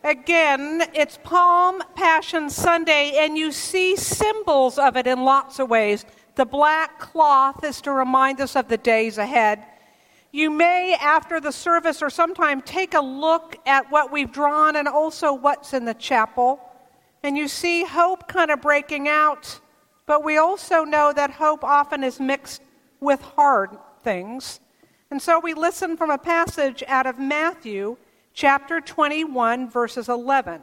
Again, it's Palm Passion Sunday, and you see symbols of it in lots of ways. The black cloth is to remind us of the days ahead. You may, after the service or sometime, take a look at what we've drawn and also what's in the chapel. And you see hope kind of breaking out, but we also know that hope often is mixed with hard things. And so we listen from a passage out of Matthew, chapter 21, verses 11.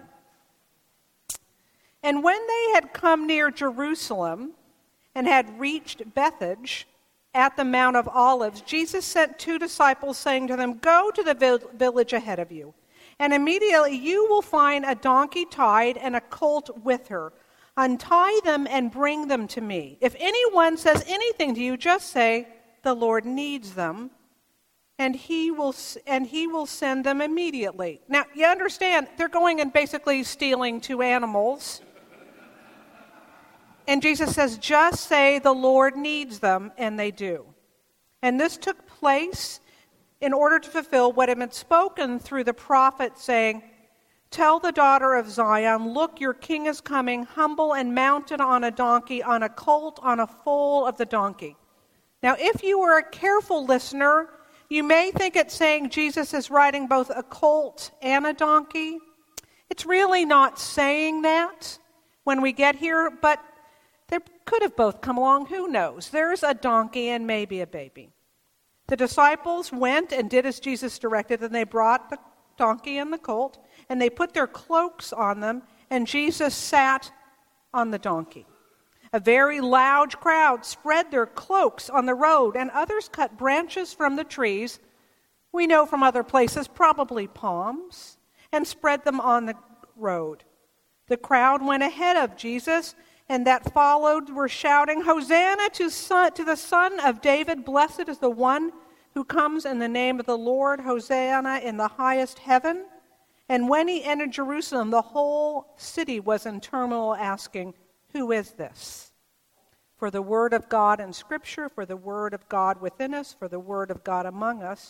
And when they had come near Jerusalem and had reached Bethphage at the Mount of Olives, Jesus sent 2 disciples, saying to them, "Go to the village ahead of you, and immediately you will find a donkey tied and a colt with her. Untie them and bring them to me. If anyone says anything to you, just say, 'The Lord needs them,' and he will send them immediately." Now, you understand, they're going and basically stealing 2 animals. And Jesus says, just say, "The Lord needs them," and they do. And this took place in order to fulfill what had been spoken through the prophet, saying, "Tell the daughter of Zion, look, your king is coming, humble and mounted on a donkey, on a colt, on a foal of the donkey." Now, if you were a careful listener, you may think it's saying Jesus is riding both a colt and a donkey. It's really not saying that when we get here, but they could have both come along. Who knows? There's a donkey and maybe a baby. The disciples went and did as Jesus directed, and they brought the donkey and the colt, and they put their cloaks on them, and Jesus sat on the donkey. A very loud crowd spread their cloaks on the road, and others cut branches from the trees, we know from other places, probably palms, and spread them on the road. The crowd went ahead of Jesus, and that followed were shouting, "Hosanna to the Son of David! Blessed is the one who comes in the name of the Lord! Hosanna in the highest heaven!" And when he entered Jerusalem, the whole city was in turmoil, asking, "Who is this?" For the word of God in Scripture, for the word of God within us, for the word of God among us.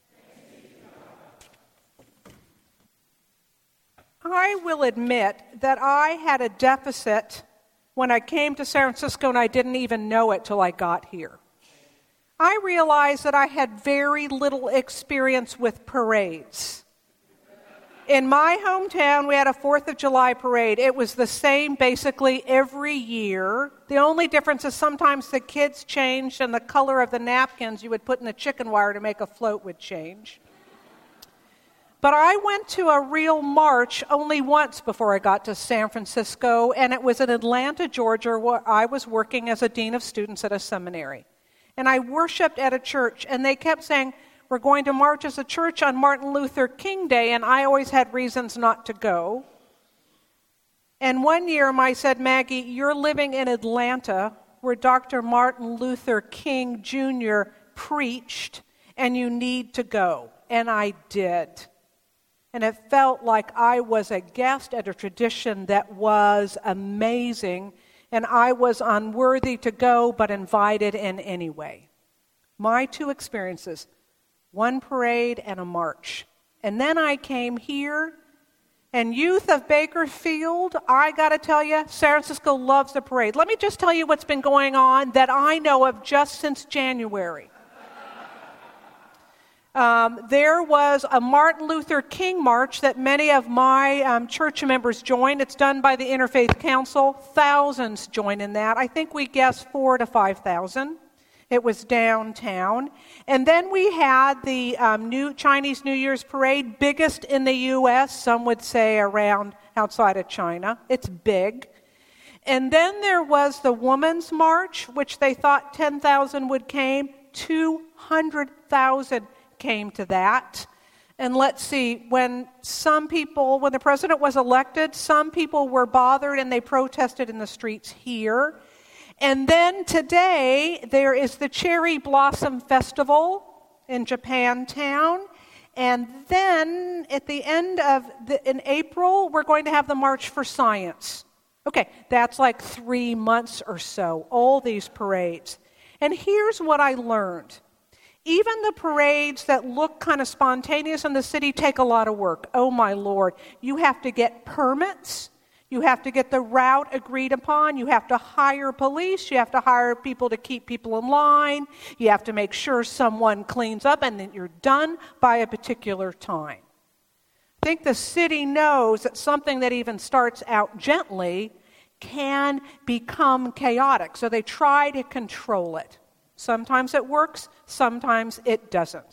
I will admit that I had a deficit when I came to San Francisco, and I didn't even know it till I got here. I realized that I had very little experience with parades. In my hometown, we had a 4th of July parade. It was the same basically every year. The only difference is sometimes the kids changed and the color of the napkins you would put in the chicken wire to make a float would change. But I went to a real march only once before I got to San Francisco, and it was in Atlanta, Georgia, where I was working as a dean of students at a seminary. And I worshiped at a church, and they kept saying, "We're going to march as a church on Martin Luther King Day," and I always had reasons not to go. And one year I said, "Maggie, you're living in Atlanta where Dr. Martin Luther King Jr. preached, and you need to go." And I did. And it felt like I was a guest at a tradition that was amazing, and I was unworthy to go, but invited in anyway. My 2 experiences, one parade and a march. And then I came here, and Youth of Bakersfield, I got to tell you, San Francisco loves the parade. Let me just tell you what's been going on that I know of just since January. There was a Martin Luther King march that many of my church members joined. It's done by the Interfaith Council. Thousands joined in that. I think we guessed 4,000 to 5,000. It was downtown. And then we had the Chinese New Year's parade, biggest in the U.S., some would say around outside of China. It's big. And then there was the Women's March, which they thought 10,000 would came. 200,000 came to that. And let's see, when the president was elected, some people were bothered and they protested in the streets here. And then today, there is the Cherry Blossom Festival in Japantown. And then at the end in April, we're going to have the March for Science. Okay, that's like 3 months or so, all these parades. And here's what I learned. Even the parades that look kind of spontaneous in the city take a lot of work. Oh my Lord. You have to get permits. You have to get the route agreed upon. You have to hire police. You have to hire people to keep people in line. You have to make sure someone cleans up and that you're done by a particular time. I think the city knows that something that even starts out gently can become chaotic. So they try to control it. Sometimes it works, sometimes it doesn't.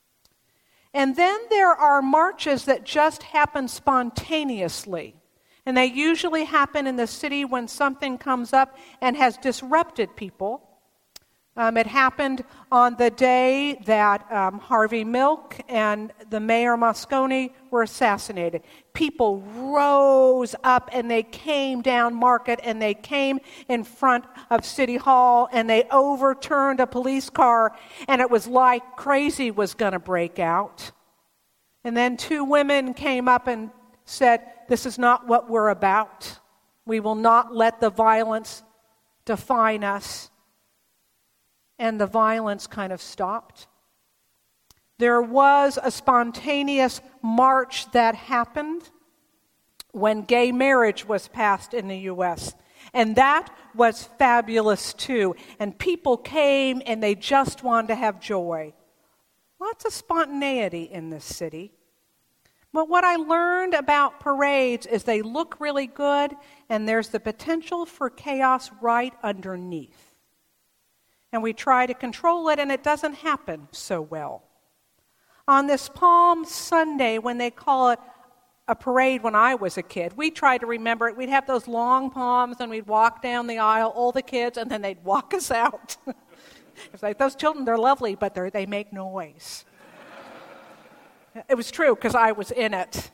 And then there are marches that just happen spontaneously. And they usually happen in the city when something comes up and has disrupted people. It happened on the day that Harvey Milk and the Mayor Moscone were assassinated. People rose up and they came down Market and they came in front of City Hall and they overturned a police car, and it was like crazy was going to break out. And then 2 women came up and said, "This is not what we're about. We will not let the violence define us." And the violence kind of stopped. There was a spontaneous march that happened when gay marriage was passed in the U.S. And that was fabulous too. And people came and they just wanted to have joy. Lots of spontaneity in this city. But what I learned about parades is they look really good, and there's the potential for chaos right underneath. And we try to control it, and it doesn't happen so well. On this Palm Sunday, when they call it a parade when I was a kid, we tried to remember it. We'd have those long palms, and we'd walk down the aisle, all the kids, and then they'd walk us out. It's like, those children, they're lovely, but they make noise. It was true, because I was in it.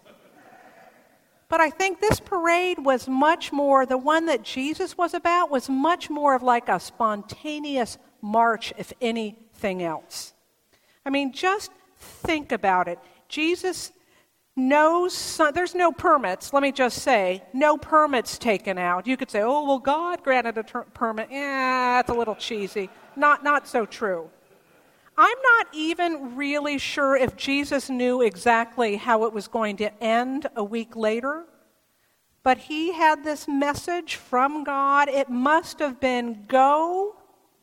But I think this parade was much more, the one that Jesus was about, was much more of like a spontaneous march, if anything else. I mean, just think about it. Jesus knows, there's no permits, let me just say, no permits taken out. You could say, oh, well, God granted a permit. Yeah, that's a little cheesy. Not so true. I'm not even really sure if Jesus knew exactly how it was going to end a week later, but he had this message from God. It must have been, go,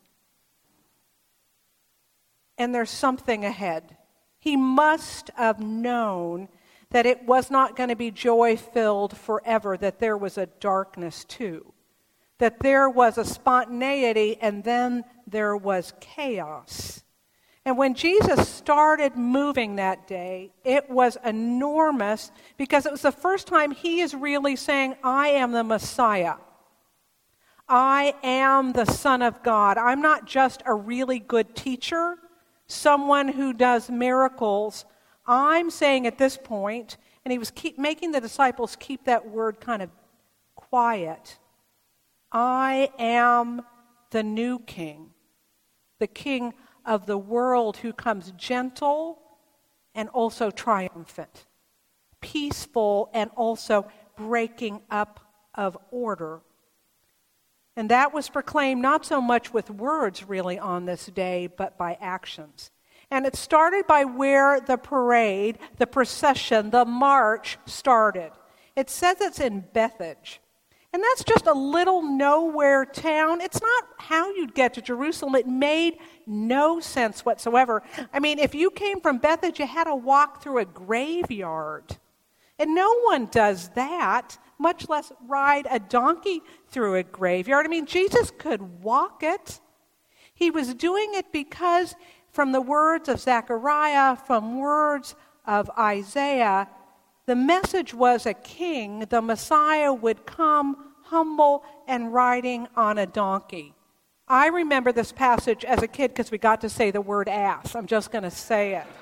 and there's something ahead. He must have known that it was not going to be joy-filled forever, that there was a darkness too, that there was a spontaneity, and then there was chaos. And when Jesus started moving that day, it was enormous because it was the first time he is really saying, I am the Messiah. I am the Son of God. I'm not just a really good teacher, someone who does miracles. I'm saying at this point, and he was making the disciples keep that word kind of quiet, I am the new king, the king of the world who comes gentle and also triumphant, peaceful and also breaking up of order. And that was proclaimed not so much with words really on this day, but by actions. And it started by where the parade, the procession, the march started. It says it's in Bethphage. And that's just a little nowhere town. It's not how you'd get to Jerusalem. It made no sense whatsoever. I mean, if you came from Bethphage, you had to walk through a graveyard. And no one does that, much less ride a donkey through a graveyard. I mean, Jesus could walk it. He was doing it because from the words of Zechariah, from words of Isaiah, the message was a king, the Messiah, would come humble and riding on a donkey. I remember this passage as a kid because we got to say the word ass. I'm just going to say it.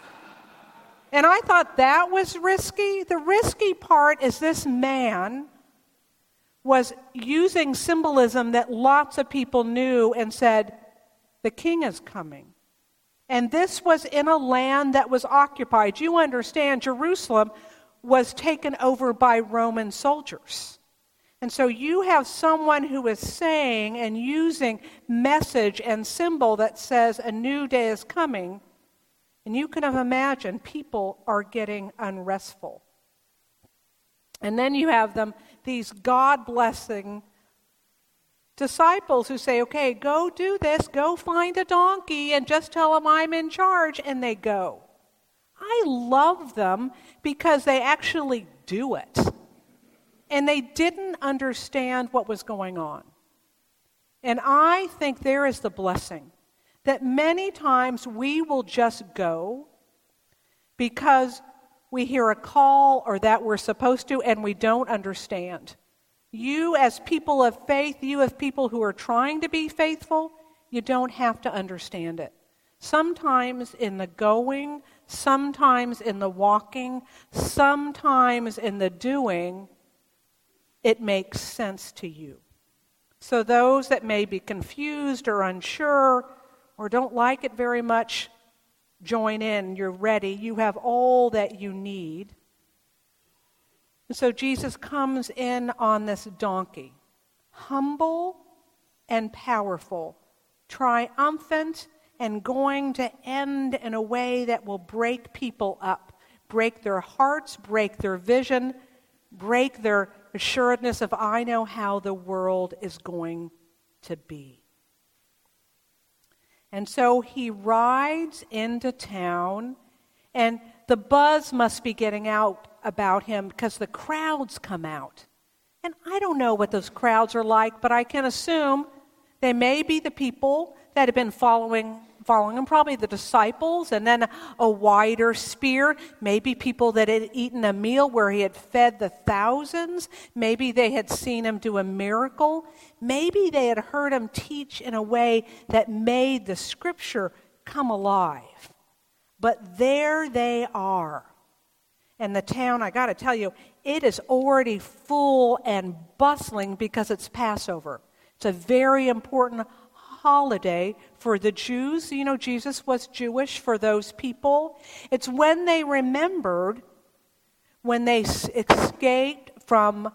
And I thought that was risky. The risky part is this man was using symbolism that lots of people knew and said, the king is coming. And this was in a land that was occupied. You understand, Jerusalem was taken over by Roman soldiers. And so you have someone who is saying and using message and symbol that says a new day is coming. And you can imagine people are getting unrestful. And then you have these God-blessing disciples who say, okay, go do this, go find a donkey and just tell them I'm in charge, and they go. I love them because they actually do it. And they didn't understand what was going on. And I think there is the blessing that many times we will just go because we hear a call or that we're supposed to and we don't understand. You as people of faith, you as people who are trying to be faithful, you don't have to understand it. Sometimes in the going, sometimes in the walking, sometimes in the doing, it makes sense to you. So those that may be confused or unsure or don't like it very much, join in. You're ready. You have all that you need. And so Jesus comes in on this donkey, humble and powerful, triumphant and going to end in a way that will break people up, break their hearts, break their vision, break their assuredness of I know how the world is going to be. And so he rides into town, and the buzz must be getting out about him because the crowds come out. And I don't know what those crowds are like, but I can assume they may be the people that have been following him, probably the disciples, and then a wider sphere, maybe people that had eaten a meal where he had fed the thousands. Maybe they had seen him do a miracle. Maybe they had heard him teach in a way that made the scripture come alive. But there they are. And the town, I got to tell you, it is already full and bustling because it's Passover. It's a very important holiday for the Jews. You know, Jesus was Jewish for those people. It's when they remembered when they escaped from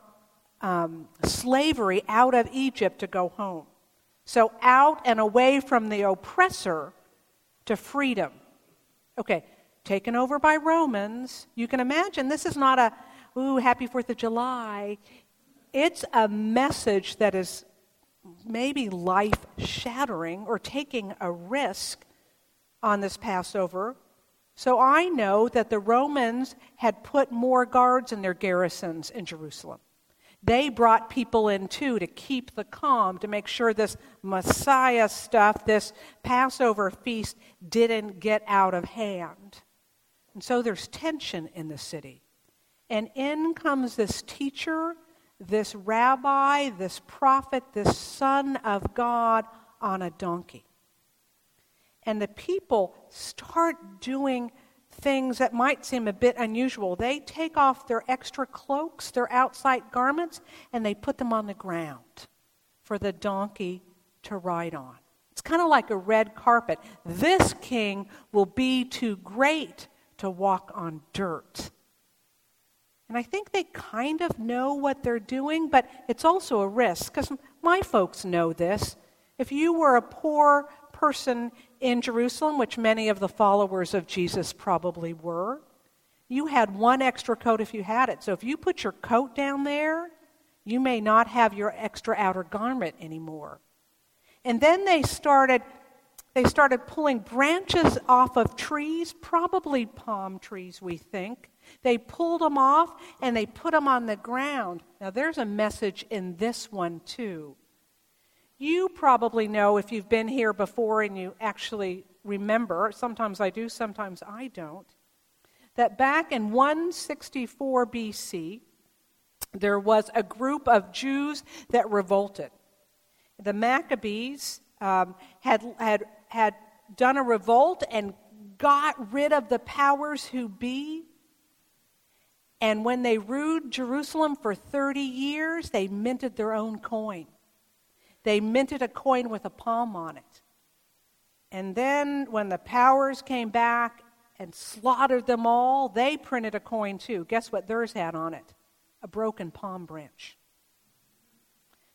slavery out of Egypt to go home. So out and away from the oppressor to freedom. Okay, taken over by Romans. You can imagine this is not a, happy 4th of July. It's a message that is maybe life-shattering or taking a risk on this Passover. So I know that the Romans had put more guards in their garrisons in Jerusalem. They brought people in too to keep the calm, to make sure this Messiah stuff, this Passover feast, didn't get out of hand. And so there's tension in the city. And in comes this teacher, this rabbi, this prophet, this son of God on a donkey. And the people start doing things that might seem a bit unusual. They take off their extra cloaks, their outside garments, and they put them on the ground for the donkey to ride on. It's kind of like a red carpet. This king will be too great to walk on dirt. And I think they kind of know what they're doing, but it's also a risk, because my folks know this. If you were a poor person in Jerusalem, which many of the followers of Jesus probably were, you had one extra coat if you had it. So if you put your coat down there, you may not have your extra outer garment anymore. And then they started pulling branches off of trees, probably palm trees, we think. They pulled them off and they put them on the ground. Now there's a message in this one too. You probably know, if you've been here before and you actually remember, sometimes I do, sometimes I don't, that back in 164 BC, there was a group of Jews that revolted. The Maccabees had done a revolt and got rid of the powers who be. And when they ruled Jerusalem for 30 years, they minted their own coin. They minted a coin with a palm on it. And then when the powers came back and slaughtered them all, they printed a coin too. Guess what theirs had on it? A broken palm branch.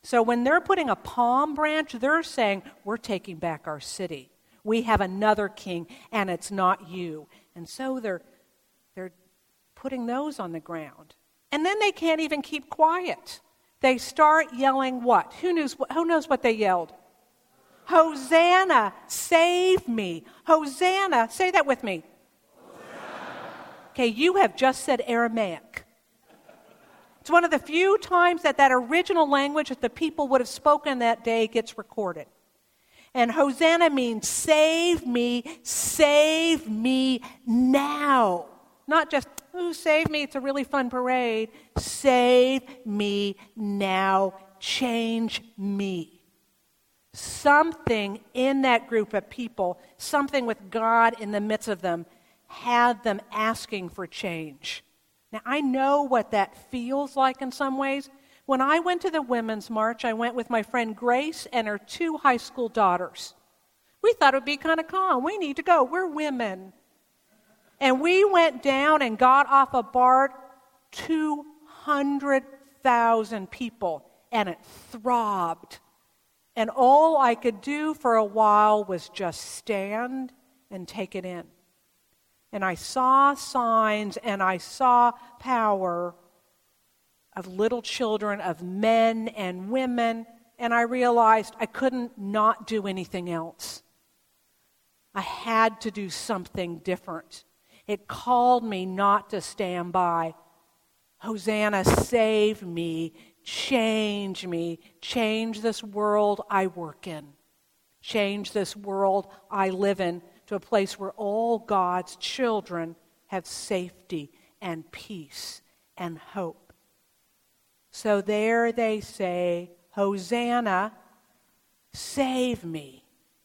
So when they're putting a palm branch, they're saying, we're taking back our city. We have another king, and it's not you. And so they're putting those on the ground. And then they can't even keep quiet. They start yelling what? Who knows what they yelled? Hosanna, save me. Hosanna, say that with me. Hosanna. Okay, you have just said Aramaic. It's one of the few times that original language that the people would have spoken that day gets recorded. And Hosanna means save me now. Not just, save me, it's a really fun parade. Save me now, change me. Something in that group of people, something with God in the midst of them, had them asking for change. Now, I know what that feels like in some ways. When I went to the Women's March, I went with my friend Grace and her 2 high school daughters. We thought it would be kind of calm. We need to go. We're women. And we went down and got off a BART, 200,000 people, and it throbbed. And all I could do for a while was just stand and take it in. And I saw signs and I saw power of little children, of men and women, and I realized I couldn't not do anything else. I had to do something different. It called me not to stand by. Hosanna, save me, change this world I work in, change this world I live in to a place where all God's children have safety and peace and hope. So there they say, Hosanna, save me.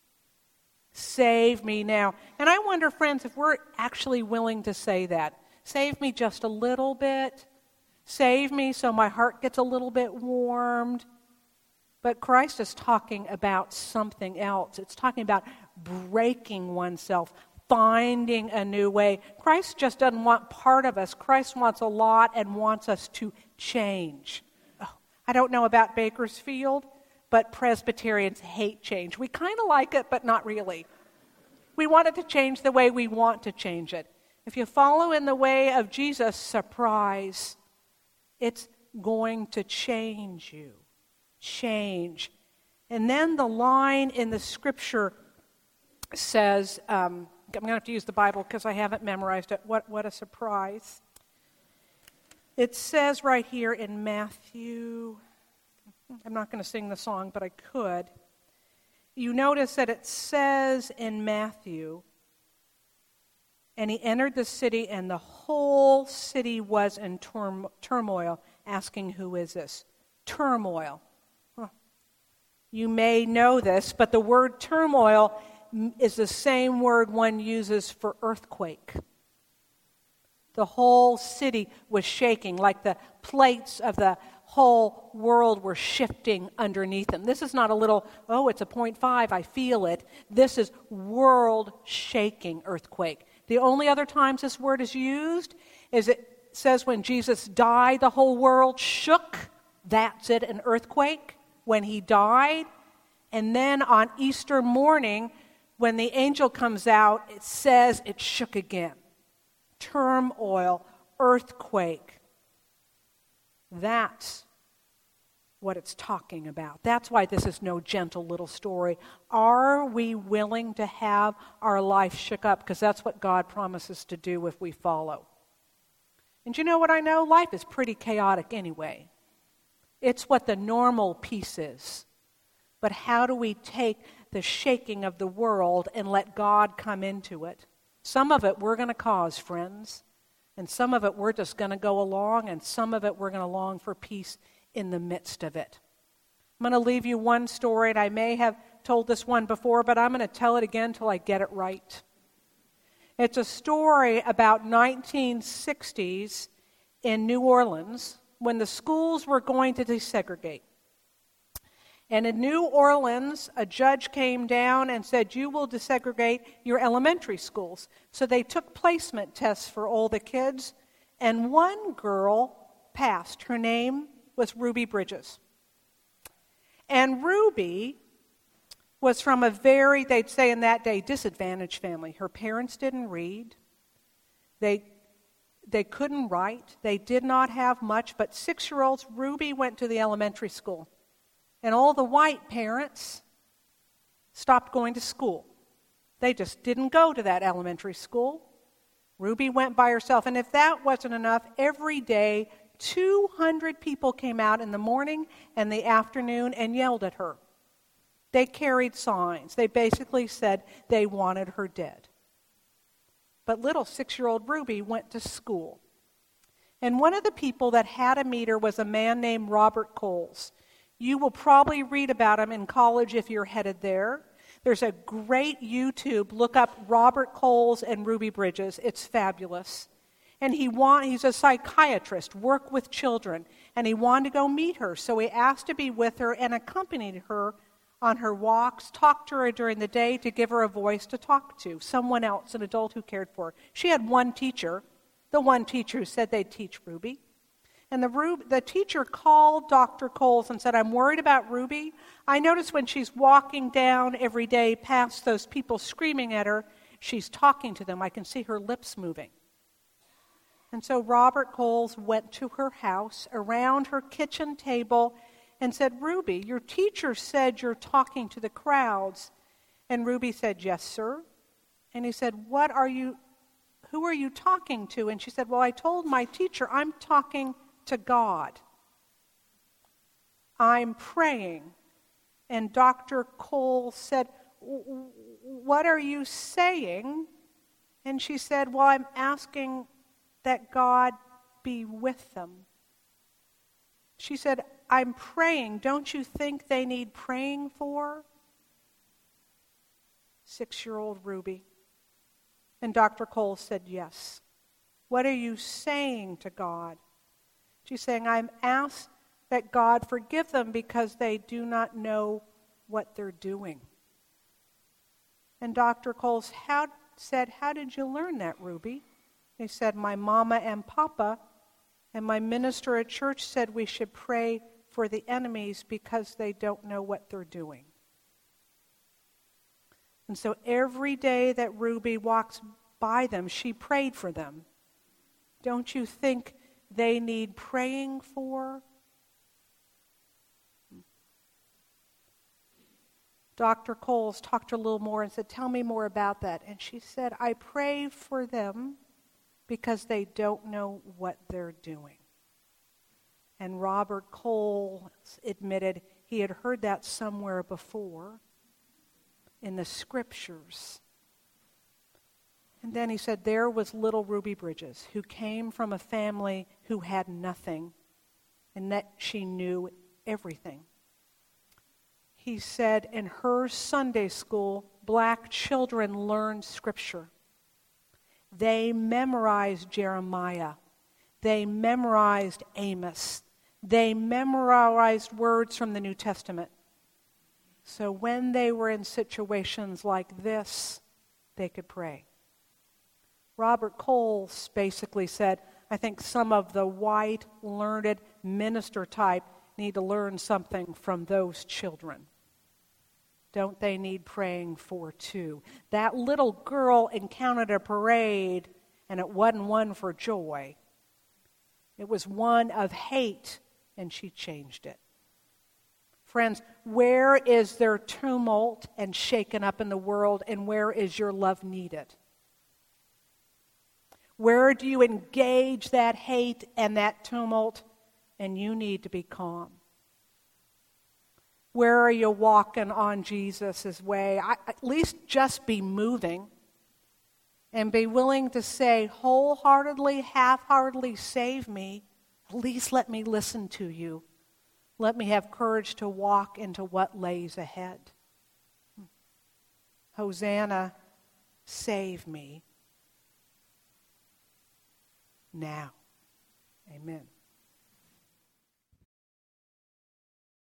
Save me now. And I wonder, friends, if we're actually willing to say that. Save me just a little bit. Save me so my heart gets a little bit warmed. But Christ is talking about something else. It's talking about breaking oneself, finding a new way. Christ just doesn't want part of us. Christ wants a lot and wants us to change. Oh, I don't know about Bakersfield, but Presbyterians hate change. We kind of like it, but not really. We want it to change the way we want to change it. If you follow in the way of Jesus, surprise, it's going to change you. Change. And then the line in the scripture says, I'm going to have to use the Bible because I haven't memorized it. What a surprise. It says right here in Matthew, I'm not going to sing the song, but I could. You notice that it says in Matthew, and he entered the city, and the whole city was in turmoil, asking, who is this? Turmoil. You may know this, but the word turmoil is the same word one uses for earthquake. The whole city was shaking, like the plates of the whole world were shifting underneath them. This is not a little, it's a 0.5, I feel it. This is world-shaking earthquake. The only other times this word is used is it says when Jesus died, the whole world shook. That's it, an earthquake, when he died. And then on Easter morning, when the angel comes out, it says it shook again. Turmoil, earthquake. That's what it's talking about. That's why this is no gentle little story. Are we willing to have our life shook up? Because that's what God promises to do if we follow. And you know what I know? Life is pretty chaotic anyway. It's what the normal piece is. But how do we take the shaking of the world and let God come into it? Some of it we're going to cause, friends. And some of it we're just going to go along, and some of it we're going to long for peace in the midst of it. I'm going to leave you one story, and I may have told this one before, but I'm going to tell it again till I get it right. It's a story about 1960s in New Orleans when the schools were going to desegregate. And in New Orleans, a judge came down and said, you will desegregate your elementary schools. So they took placement tests for all the kids, and one girl passed. Her name was Ruby Bridges. And Ruby was from a they'd say in that day, disadvantaged family. Her parents didn't read. They couldn't write. They did not have much, but 6-year-olds, Ruby went to the elementary school. And all the white parents stopped going to school. They just didn't go to that elementary school. Ruby went by herself. And if that wasn't enough, every day 200 people came out in the morning and the afternoon and yelled at her. They carried signs. They basically said they wanted her dead. But little 6-year-old Ruby went to school. And one of the people that had to meet her was a man named Robert Coles. You will probably read about him in college if you're headed there. There's a great YouTube. Look up Robert Coles and Ruby Bridges. It's fabulous. And he's a psychiatrist, work with children, and he wanted to go meet her. So he asked to be with her and accompanied her on her walks, talked to her during the day to give her a voice to talk to, someone else, an adult who cared for her. She had one teacher, the one teacher who said they'd teach Ruby. And the teacher called Dr. Coles and said, I'm worried about Ruby. I notice when she's walking down every day past those people screaming at her, she's talking to them. I can see her lips moving. And so Robert Coles went to her house, around her kitchen table, and said, Ruby, your teacher said you're talking to the crowds. And Ruby said, yes, sir. And he said, who are you talking to? And she said, well, I told my teacher I'm talking to God. I'm praying. And Dr. Coles said, what are you saying? And she said, well, I'm asking that God be with them. She said, I'm praying. Don't you think they need praying for? 6-year-old Ruby. And Dr. Coles said, yes. What are you saying to God? She's saying, I'm asked that God forgive them because they do not know what they're doing. And Dr. Coles said, how did you learn that, Ruby? He said, my mama and papa and my minister at church said we should pray for the enemies because they don't know what they're doing. And so every day that Ruby walks by them, she prayed for them. Don't you think they need praying for? Dr. Coles talked to her a little more and said, tell me more about that. And she said, I pray for them because they don't know what they're doing. And Robert Coles admitted he had heard that somewhere before in the scriptures. And then he said there was little Ruby Bridges, who came from a family who had nothing, and that she knew everything. He said in her Sunday school, black children learned scripture. They memorized Jeremiah. They memorized Amos. They memorized words from the New Testament. So when they were in situations like this, they could pray. Robert Coles basically said, I think some of the white, learned minister type need to learn something from those children. Don't they need praying for too? That little girl encountered a parade, and it wasn't one for joy. It was one of hate, and she changed it. Friends, where is there tumult and shaken up in the world, and where is your love needed? Where do you engage that hate and that tumult, and you need to be calm? Where are you walking on Jesus' way? At least just be moving and be willing to say wholeheartedly, half-heartedly, save me. At least let me listen to you. Let me have courage to walk into what lays ahead. Hosanna, save me now. Amen.